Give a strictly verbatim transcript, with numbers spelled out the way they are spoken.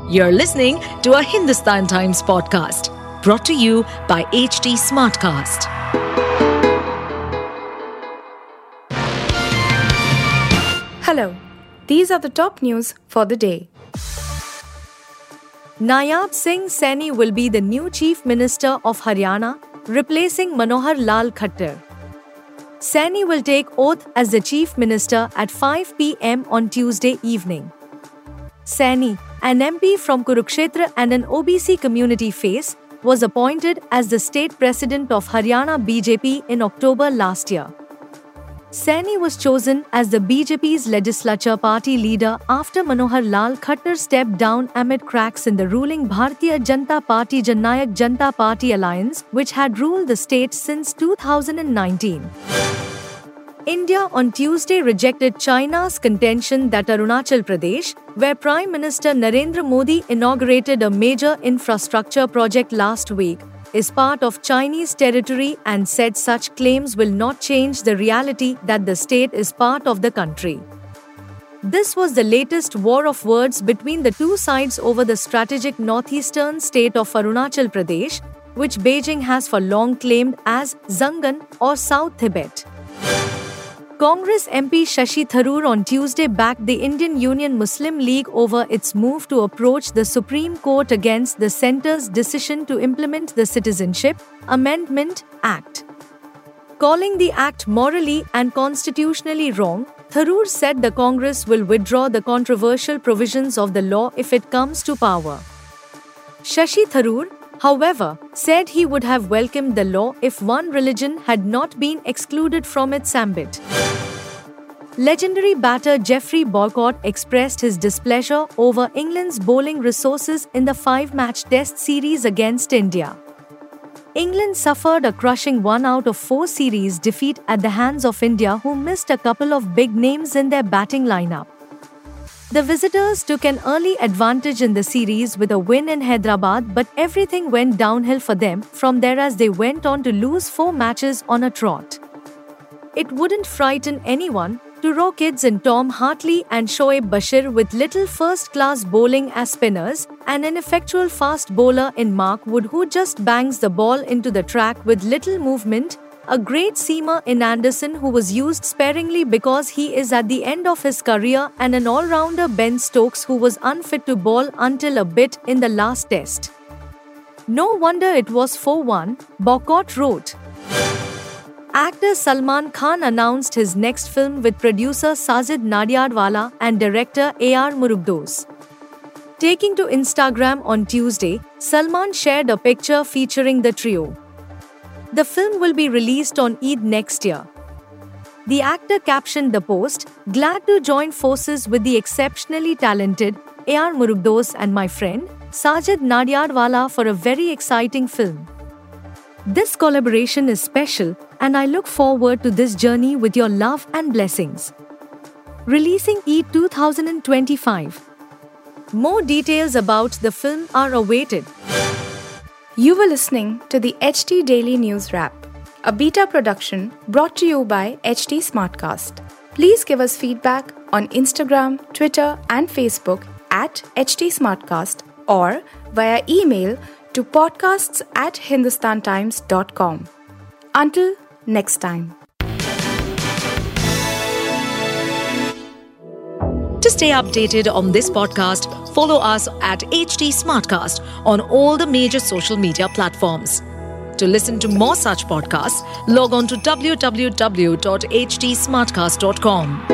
You're listening to a Hindustan Times podcast brought to you by H T Smartcast. Hello, these are the top news for the day. Nayab Singh Saini will be the new Chief Minister of Haryana, replacing Manohar Lal Khattar. Saini will take oath as the Chief Minister at five p.m. on Tuesday evening. Saini, an M P from Kurukshetra and an O B C community face, was appointed as the state president of Haryana B J P in October last year. Saini was chosen as the B J P's legislature party leader after Manohar Lal Khattar stepped down amid cracks in the ruling Bharatiya Janata Party Jannayak Janata Party alliance, which had ruled the state since two thousand nineteen. India on Tuesday rejected China's contention that Arunachal Pradesh, where Prime Minister Narendra Modi inaugurated a major infrastructure project last week, is part of Chinese territory and said such claims will not change the reality that the state is part of the country. This was the latest war of words between the two sides over the strategic northeastern state of Arunachal Pradesh, which Beijing has for long claimed as Zhangan or South Tibet. Congress M P Shashi Tharoor on Tuesday backed the Indian Union Muslim League over its move to approach the Supreme Court against the centre's decision to implement the Citizenship Amendment Act. Calling the act morally and constitutionally wrong, Tharoor said the Congress will withdraw the controversial provisions of the law if it comes to power. Shashi Tharoor, however, said he would have welcomed the law if one religion had not been excluded from its ambit. Legendary batter Geoffrey Boycott expressed his displeasure over England's bowling resources in the five-match Test series against India. England suffered a crushing one out of four series defeat at the hands of India, who missed a couple of big names in their batting lineup. The visitors took an early advantage in the series with a win in Hyderabad, but everything went downhill for them from there as they went on to lose four matches on a trot. It wouldn't frighten anyone to row kids in Tom Hartley and Shoaib Bashir with little first-class bowling as spinners, an ineffectual fast bowler in Mark Wood who just bangs the ball into the track with little movement, a great seamer in Anderson who was used sparingly because he is at the end of his career, and an all-rounder Ben Stokes who was unfit to bowl until a bit in the last test. No wonder it was four one, Boycott wrote. Actor Salman Khan announced his next film with producer Sajid Nadiadwala and director A R Murugdose. Taking to Instagram on Tuesday, Salman shared a picture featuring the trio. The film will be released on Eid next year. The actor captioned the post, "Glad to join forces with the exceptionally talented A R Murugdose and my friend, Sajid Nadiadwala for a very exciting film. This collaboration is special, and I look forward to this journey with your love and blessings." Releasing Eid two thousand twenty-five. More details about the film are awaited. You were listening to the H T Daily News Wrap, a beta production brought to you by H T Smartcast. Please give us feedback on Instagram, Twitter, and Facebook at H T Smartcast or via email to podcasts at hindustantimes dot com. Until next time. To stay updated on this podcast, follow us at H T Smartcast on all the major social media platforms. To listen to more such podcasts, log on to w w w dot h t smartcast dot com.